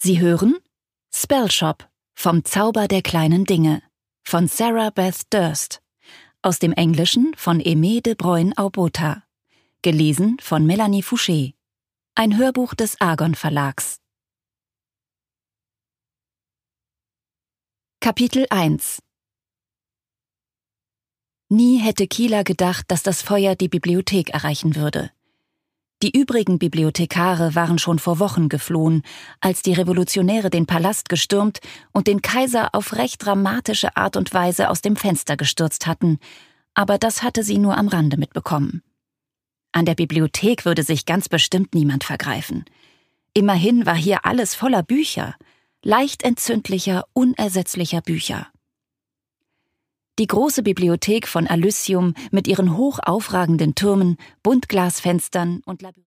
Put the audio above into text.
Sie hören Spellshop vom Zauber der kleinen Dinge von Sarah Beth Durst, aus dem Englischen von Aimé de Bruyne-Aubota, gelesen von Melanie Fouché. Ein Hörbuch des Argon Verlags. Kapitel 1. Nie hätte Kila gedacht, dass das Feuer die Bibliothek erreichen würde. Die übrigen Bibliothekare waren schon vor Wochen geflohen, als die Revolutionäre den Palast gestürmt und den Kaiser auf recht dramatische Art und Weise aus dem Fenster gestürzt hatten, aber das hatte sie nur am Rande mitbekommen. An der Bibliothek würde sich ganz bestimmt niemand vergreifen. Immerhin war hier alles voller Bücher, leicht entzündlicher, unersetzlicher Bücher. Die große Bibliothek von Alyssium mit ihren hoch aufragenden Türmen, Buntglasfenstern und